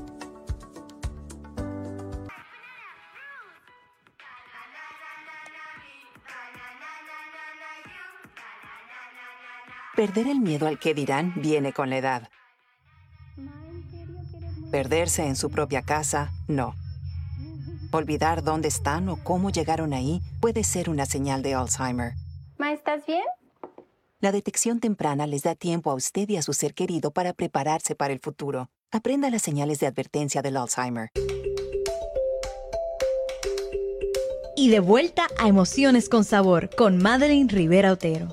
Perder el miedo al que dirán viene con la edad. Perderse en su propia casa, no. Olvidar dónde están o cómo llegaron ahí puede ser una señal de Alzheimer. Ma, ¿estás bien? La detección temprana les da tiempo a usted y a su ser querido para prepararse para el futuro. Aprenda las señales de advertencia del Alzheimer. Y de vuelta a Emociones con Sabor con Madeline Rivera Otero.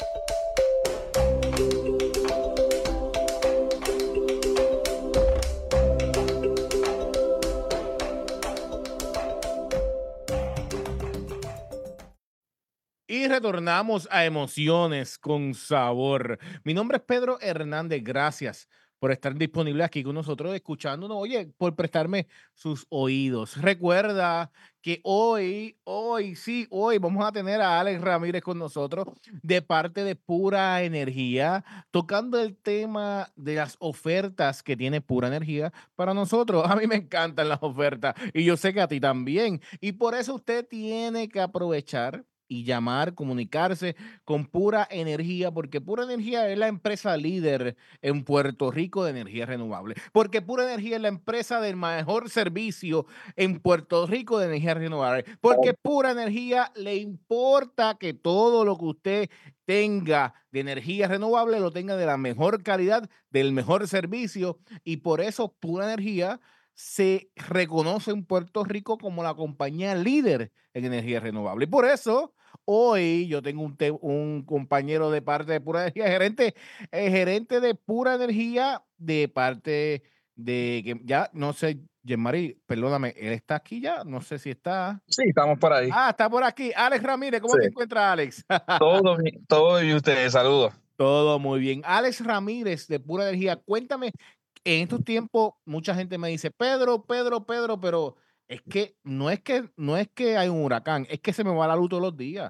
Y retornamos a Emociones con Sabor. Mi nombre es Pedro Hernández. Gracias por estar disponible aquí con nosotros, escuchándonos. Oye, por prestarme sus oídos. Recuerda que hoy vamos a tener a Alex Ramírez con nosotros de parte de Pura Energía, tocando el tema de las ofertas que tiene Pura Energía para nosotros. A mí me encantan las ofertas y yo sé que a ti también. Y por eso usted tiene que aprovechar y llamar, comunicarse con Pura Energía, porque Pura Energía es la empresa líder en Puerto Rico de energía renovable, porque Pura Energía es la empresa del mejor servicio en Puerto Rico de energía renovable, porque Pura Energía le importa que todo lo que usted tenga de energía renovable lo tenga de la mejor calidad, del mejor servicio, y por eso Pura Energía se reconoce en Puerto Rico como la compañía líder en energía renovable. Y por eso hoy yo tengo un compañero de parte de Pura Energía, gerente de Pura Energía, de parte de que ya no sé, Jean-Marie, perdóname, él está aquí ya, no sé si está. Sí, estamos por ahí. Ah, está por aquí. Alex Ramírez, ¿cómo Sí. te encuentras, Alex? Todo bien ustedes, saludos. Todo muy bien. Alex Ramírez de Pura Energía, cuéntame, en estos tiempos mucha gente me dice, Pedro, pero es que no es que hay un huracán, es que se me va la luz todos los días.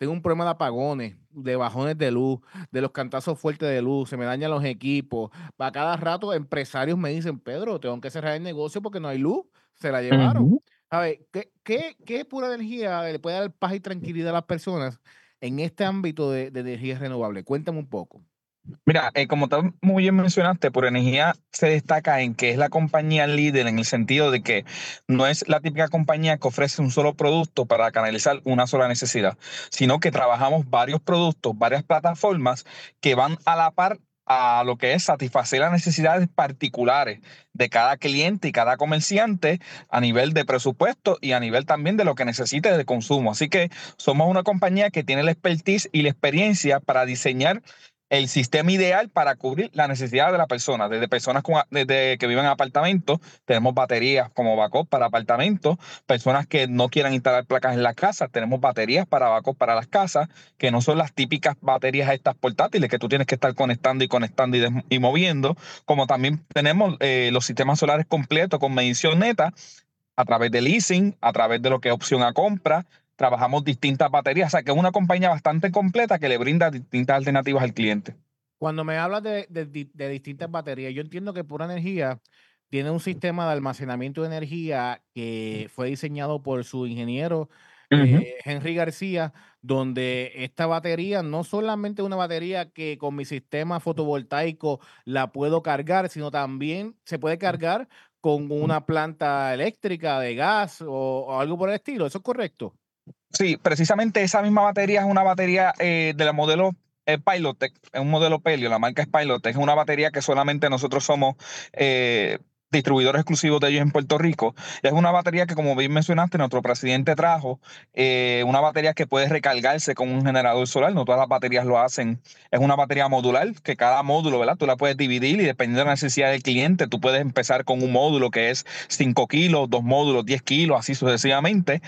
tengo un problema de apagones, de bajones de luz, de los cantazos fuertes de luz, se me dañan los equipos. Para cada rato empresarios me dicen, Pedro, tengo que cerrar el negocio porque no hay luz. Se la llevaron. Ujú. ¿Sabes? ¿Qué pura energía le puede dar paz y tranquilidad a las personas en este ámbito de energía renovable? Cuéntame un poco. Mira, como tú muy bien mencionaste, Pura Energía se destaca en que es la compañía líder en el sentido de que no es la típica compañía que ofrece un solo producto para canalizar una sola necesidad, sino que trabajamos varios productos, varias plataformas que van a la par a lo que es satisfacer las necesidades particulares de cada cliente y cada comerciante a nivel de presupuesto y a nivel también de lo que necesite de consumo. Así que somos una compañía que tiene la expertise y la experiencia para diseñar el sistema ideal para cubrir la necesidad de la persona, desde personas desde que viven en apartamentos, tenemos baterías como backup para apartamentos, personas que no quieran instalar placas en la casa, tenemos baterías para backup para las casas, que no son las típicas baterías estas portátiles que tú tienes que estar conectando y moviendo, como también tenemos los sistemas solares completos con medición neta a través de leasing, a través de lo que es opción a compra. Trabajamos distintas baterías, o sea que es una compañía bastante completa que le brinda distintas alternativas al cliente. Cuando me hablas de distintas baterías, yo entiendo que Pura Energía tiene un sistema de almacenamiento de energía que fue diseñado por su ingeniero Henry García, donde esta batería no solamente es una batería que con mi sistema fotovoltaico la puedo cargar, sino también se puede cargar con una planta eléctrica de gas o algo por el estilo. ¿Eso es correcto? Sí, precisamente esa misma batería es una batería de la modelo Pilotech, es un modelo Pelio, la marca es Pilotech, es una batería que solamente nosotros somos distribuidores exclusivos de ellos en Puerto Rico. Es una batería que, como bien mencionaste, nuestro presidente trajo, una batería que puede recargarse con un generador solar, no todas las baterías lo hacen. Es una batería modular, que cada módulo, ¿verdad? Tú la puedes dividir y dependiendo de la necesidad del cliente, tú puedes empezar con un módulo que es 5 kilos, 2 módulos, 10 kilos, así sucesivamente.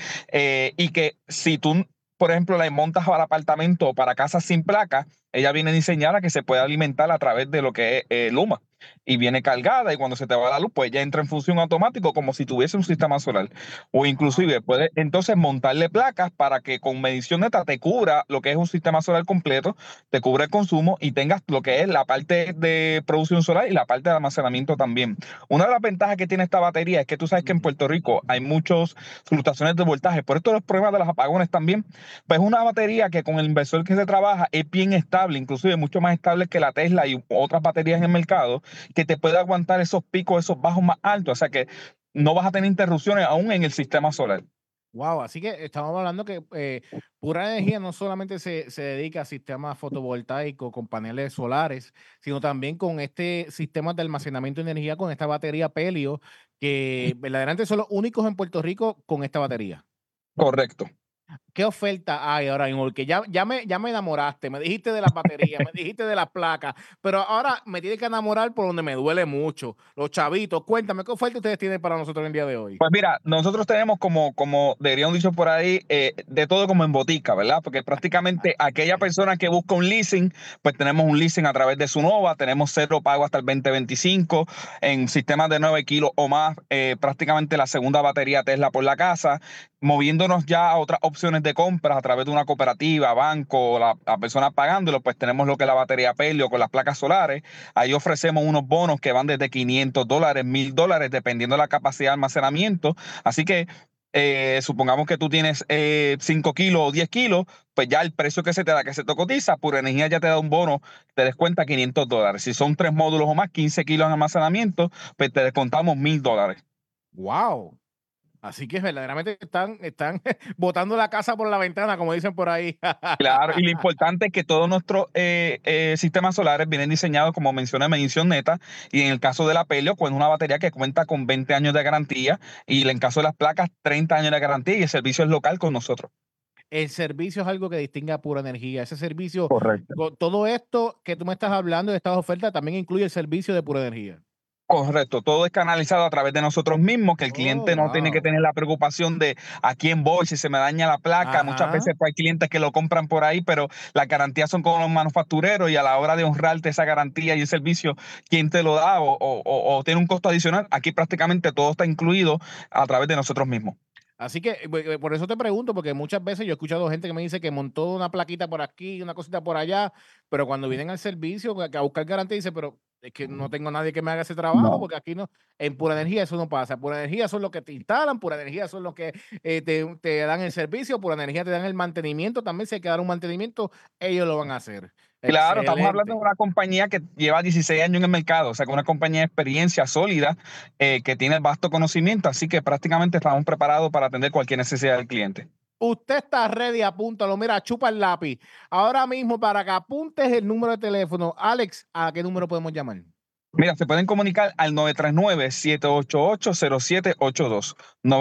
Y que si tú, por ejemplo, la montas para apartamento o para casas sin placa, ella viene diseñada que se puede alimentar a través de lo que es Luma. Y viene cargada y cuando se te va la luz, pues ya entra en función automático como si tuviese un sistema solar. O inclusive puedes entonces montarle placas para que con medición neta te cubra lo que es un sistema solar completo, te cubra el consumo y tengas lo que es la parte de producción solar y la parte de almacenamiento también. Una de las ventajas que tiene esta batería es que tú sabes que en Puerto Rico hay muchas fluctuaciones de voltaje, por esto los problemas de los apagones también, pues una batería que con el inversor que se trabaja es bien estable, inclusive mucho más estable que la Tesla y otras baterías en el mercado, que te puede aguantar esos picos, esos bajos más altos, o sea que no vas a tener interrupciones aún en el sistema solar. Wow, así que estamos hablando que Pura Energía no solamente se dedica a sistemas fotovoltaicos con paneles solares, sino también con este sistema de almacenamiento de energía con esta batería Pelio, que verdaderamente son los únicos en Puerto Rico con esta batería. Correcto. ¿Qué oferta hay ahora mismo? Porque ya me enamoraste, me dijiste de las baterías, me dijiste de las placas, pero ahora me tienes que enamorar por donde me duele mucho. Los chavitos, cuéntame, ¿qué oferta ustedes tienen para nosotros en el día de hoy? Pues mira, nosotros tenemos como diría un dicho por ahí, de todo como en botica, ¿verdad? Porque prácticamente aquella persona que busca un leasing, pues tenemos un leasing a través de Sunova, tenemos cero pago hasta el 2025, en sistemas de 9 kilos o más, prácticamente la segunda batería Tesla por la casa, moviéndonos ya a otras opciones de compras a través de una cooperativa, banco, la persona pagándolo, pues tenemos lo que es la batería Pelio con las placas solares. Ahí ofrecemos unos bonos que van desde $500, $1,000, dependiendo de la capacidad de almacenamiento. Así que supongamos que tú tienes 5 kilos o 10 kilos, pues ya el precio que se te da, que se te cotiza, Pura Energía ya te da un bono, te descuenta $500. Si son 3 módulos o más, 15 kilos en almacenamiento, pues te descontamos $1,000. ¡Wow! Así que verdaderamente están botando la casa por la ventana, como dicen por ahí. Claro, y lo importante es que todos nuestros sistemas solares vienen diseñados, como mencioné, medición neta, y en el caso de la Pelio, con una batería que cuenta con 20 años de garantía, y en el caso de las placas, 30 años de garantía, y el servicio es local con nosotros. El servicio es algo que distingue a Pura Energía. Ese servicio, Correcto. todo esto que tú me estás hablando de estas ofertas, también incluye el servicio de Pura Energía. Correcto, todo es canalizado a través de nosotros mismos, que el cliente no tiene que tener la preocupación de a quién voy, si se me daña la placa. Muchas veces pues, hay clientes que lo compran por ahí, pero las garantías son con los manufactureros y a la hora de honrarte esa garantía y el servicio, ¿quién te lo da o tiene un costo adicional? Aquí prácticamente todo está incluido a través de nosotros mismos. Así que por eso te pregunto, porque muchas veces yo he escuchado gente que me dice que montó una plaquita por aquí, una cosita por allá, pero cuando vienen al servicio a buscar garantía, dice, pero es que no tengo nadie que me haga ese trabajo, No. porque aquí no, en Pura Energía eso no pasa. Pura Energía son los que te instalan, Pura Energía son los que te dan el servicio, Pura Energía te dan el mantenimiento, también si hay que dar un mantenimiento, ellos lo van a hacer. Claro, estamos hablando Excelente. de una compañía que lleva 16 años en el mercado, o sea, que una compañía de experiencia sólida, que tiene vasto conocimiento, así que prácticamente estamos preparados para atender cualquier necesidad del cliente. Usted está ready, apúntalo. Mira, chupa el lápiz. Ahora mismo, para que apuntes el número de teléfono. Alex, ¿a qué número podemos llamar? Mira, se pueden comunicar al 939-788-0782,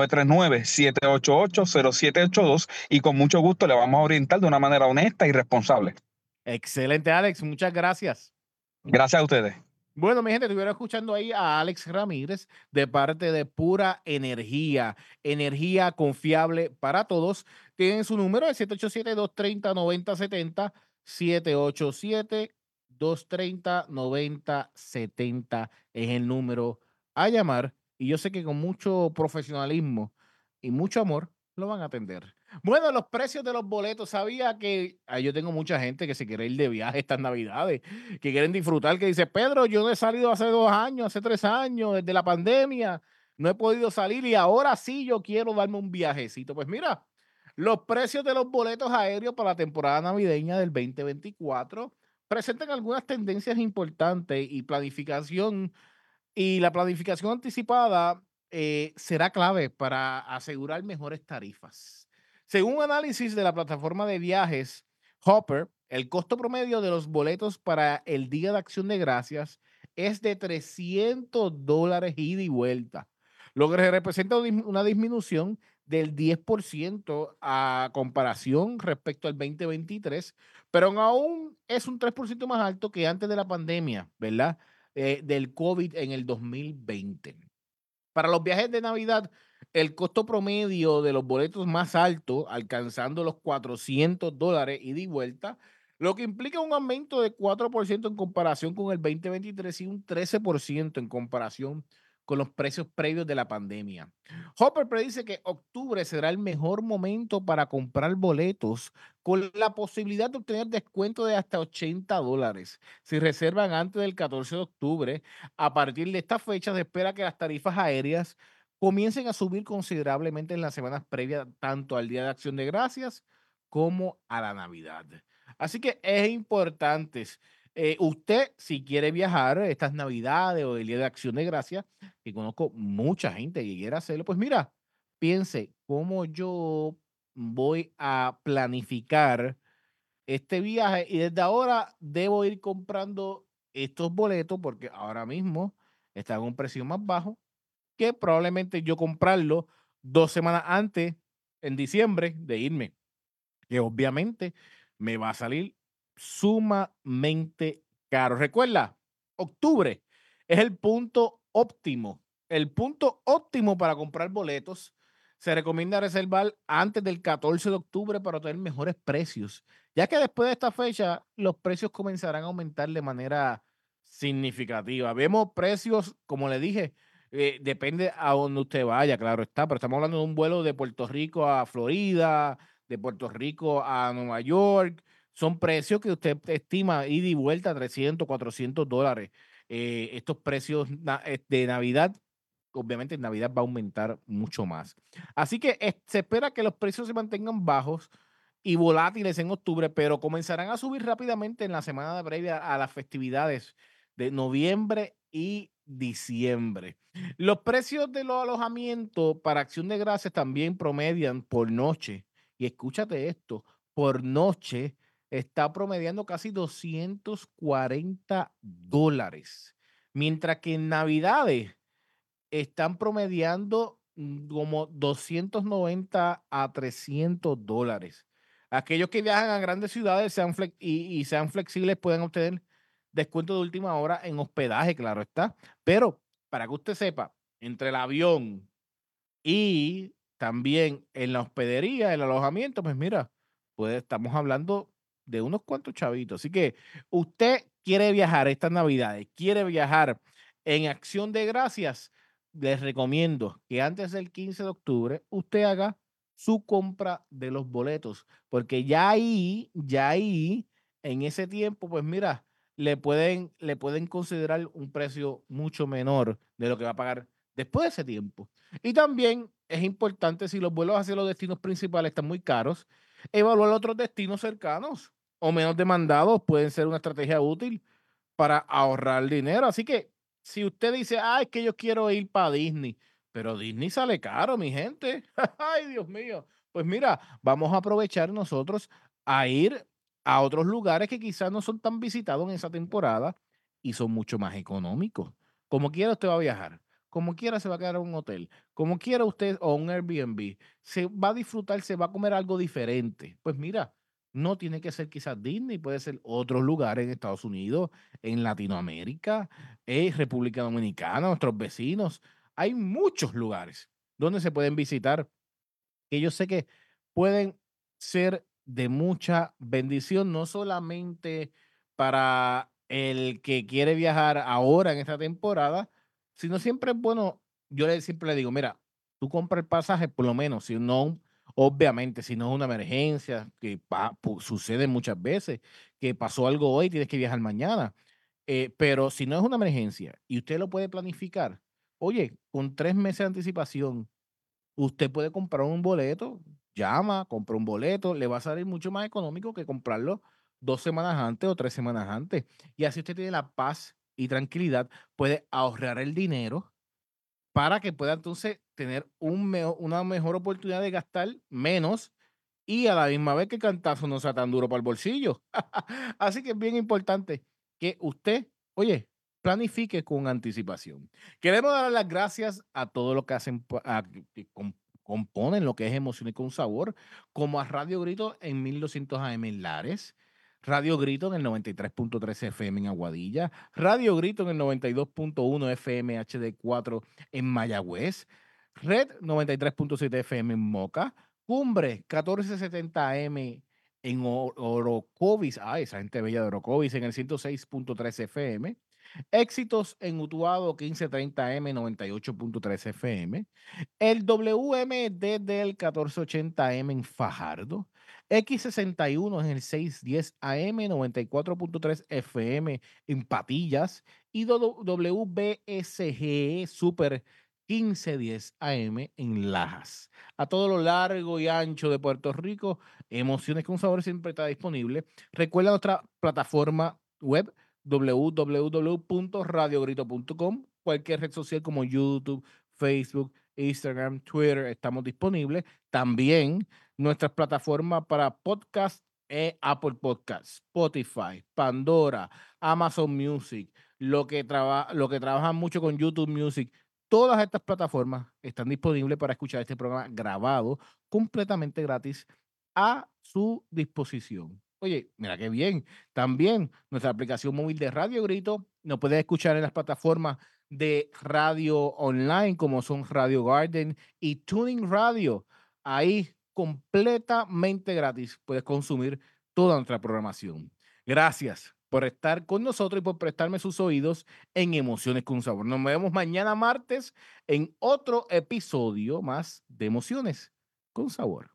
939-788-0782, y con mucho gusto le vamos a orientar de una manera honesta y responsable. Excelente, Alex. Muchas gracias. Gracias a ustedes. Bueno, mi gente, estuvieron escuchando ahí a Alex Ramírez de parte de Pura Energía. Energía confiable para todos. Tienen su número de 787-230-9070. 787-230-9070 es el número a llamar. Y yo sé que con mucho profesionalismo y mucho amor lo van a atender. Bueno, los precios de los boletos. Sabía que yo tengo mucha gente que se quiere ir de viaje estas Navidades, que quieren disfrutar, que dice, Pedro, yo no he salido hace 2 años, hace 3 años, desde la pandemia, no he podido salir y ahora sí yo quiero darme un viajecito. Pues mira, los precios de los boletos aéreos para la temporada navideña del 2024 presentan algunas tendencias importantes y la planificación anticipada será clave para asegurar mejores tarifas. Según un análisis de la plataforma de viajes Hopper, el costo promedio de los boletos para el Día de Acción de Gracias es de $300 ida y vuelta, lo que representa una disminución del 10% a comparación respecto al 2023, pero aún es un 3% más alto que antes de la pandemia, ¿verdad? Del COVID en el 2020. Para los viajes de Navidad, el costo promedio de los boletos más alto, alcanzando los $400 ida y vuelta, lo que implica un aumento de 4% en comparación con el 2023 y un 13% en comparación con los precios previos de la pandemia. Hopper predice que octubre será el mejor momento para comprar boletos, con la posibilidad de obtener descuento de hasta $80 si reservan antes del 14 de octubre. A partir de esta fecha se espera que las tarifas aéreas comiencen a subir considerablemente en las semanas previas tanto al Día de Acción de Gracias como a la Navidad. Así que es importante, usted si quiere viajar estas Navidades o el Día de Acción de Gracias, que conozco mucha gente que quiere hacerlo, pues mira, piense cómo yo voy a planificar este viaje y desde ahora debo ir comprando estos boletos porque ahora mismo están a un precio más bajo que probablemente yo comprarlo 2 semanas antes, en diciembre, de irme, que obviamente me va a salir sumamente caro. Recuerda, octubre es el punto óptimo para comprar boletos. Se recomienda reservar antes del 14 de octubre para obtener mejores precios, ya que después de esta fecha los precios comenzarán a aumentar de manera significativa. Vemos precios, como le dije, depende a donde usted vaya, claro está, pero estamos hablando de un vuelo de Puerto Rico a Florida, de Puerto Rico a Nueva York. Son precios que usted estima ida y vuelta $300, $400. Estos precios de Navidad, obviamente en Navidad va a aumentar mucho más. Así que se espera que los precios se mantengan bajos y volátiles en octubre, pero comenzarán a subir rápidamente en la semana previa a las festividades de noviembre y diciembre. Los precios de los alojamientos para Acción de Gracias también promedian por noche. Y escúchate esto, por noche está promediando casi $240, mientras que en Navidades están promediando como 290 a $300. Aquellos que viajan a grandes ciudades y sean flexibles pueden obtener descuento de última hora en hospedaje, claro está. Pero para que usted sepa, entre el avión y también en la hospedería, el alojamiento, pues mira, pues estamos hablando de unos cuantos chavitos. Así que usted quiere viajar estas Navidades, quiere viajar en Acción de Gracias, les recomiendo que antes del 15 de octubre usted haga su compra de los boletos, porque ya ahí, en ese tiempo, pues mira, le pueden considerar un precio mucho menor de lo que va a pagar después de ese tiempo. Y también es importante, si los vuelos hacia los destinos principales están muy caros, evaluar otros destinos cercanos o menos demandados pueden ser una estrategia útil para ahorrar dinero. Así que si usted dice, es que yo quiero ir para Disney, pero Disney sale caro, mi gente. Ay, Dios mío. Pues mira, vamos a aprovechar nosotros a ir a otros lugares que quizás no son tan visitados en esa temporada y son mucho más económicos. Como quiera usted va a viajar, como quiera se va a quedar en un hotel, como quiera usted o un Airbnb, se va a disfrutar, se va a comer algo diferente. Pues mira, no tiene que ser quizás Disney, puede ser otros lugares en Estados Unidos, en Latinoamérica, República Dominicana, nuestros vecinos. Hay muchos lugares donde se pueden visitar que yo sé que pueden ser de mucha bendición, no solamente para el que quiere viajar ahora en esta temporada, sino siempre es bueno, siempre le digo, mira, tú compra el pasaje por lo menos, si no, obviamente, si no es una emergencia, que sucede muchas veces, que pasó algo hoy, tienes que viajar mañana, pero si no es una emergencia y usted lo puede planificar, oye, con 3 meses de anticipación, usted puede comprar un boleto, compra un boleto, le va a salir mucho más económico que comprarlo 2 semanas antes o 3 semanas antes. Y así usted tiene la paz y tranquilidad, puede ahorrar el dinero para que pueda entonces tener una mejor oportunidad de gastar menos y a la misma vez que el cantazo no sea tan duro para el bolsillo. Así que es bien importante que usted, oye, planifique con anticipación. Queremos dar las gracias a todos los que hacen, que componen lo que es Emociones con Sabor, como a Radio Grito en 1200 AM en Lares, Radio Grito en el 93.3 FM en Aguadilla, Radio Grito en el 92.1 FM HD4 en Mayagüez, Red 93.7 FM en Moca, Cumbre 1470 AM en Orocovis, esa gente bella de Orocovis en el 106.3 FM, Éxitos en Utuado 1530M 98.3 FM, el WMD del 1480M en Fajardo, X61 en el 610 AM 94.3 FM en Patillas y WBSG Super 1510 AM en Lajas. A todo lo largo y ancho de Puerto Rico, Emociones con Sabor siempre está disponible. Recuerda nuestra plataforma web www.radiogrito.com, cualquier red social como YouTube, Facebook, Instagram, Twitter, estamos disponibles. También nuestras plataformas para podcast, Apple Podcasts, Spotify, Pandora, Amazon Music, lo que trabajan mucho con YouTube Music. Todas estas plataformas están disponibles para escuchar este programa grabado completamente gratis a su disposición. Oye, mira qué bien. También nuestra aplicación móvil de Radio Grito nos puedes escuchar en las plataformas de radio online como son Radio Garden y Tuning Radio. Ahí completamente gratis puedes consumir toda nuestra programación. Gracias por estar con nosotros y por prestarme sus oídos en Emociones con Sabor. Nos vemos mañana martes en otro episodio más de Emociones con Sabor.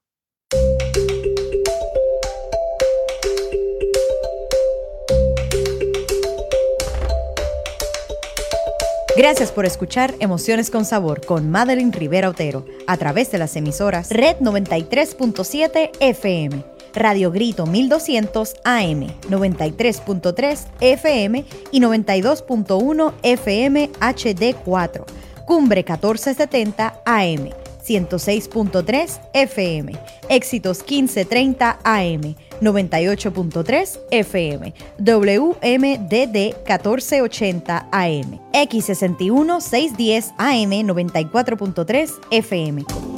Gracias por escuchar Emociones con Sabor con Madeline Rivera Otero a través de las emisoras Red 93.7 FM, Radio Grito 1200 AM, 93.3 FM y 92.1 FM HD4, Cumbre 1470 AM, 106.3 FM, Éxitos 1530 AM, 98.3 FM, WMDD 1480 AM, X61 610 AM, 94.3 FM.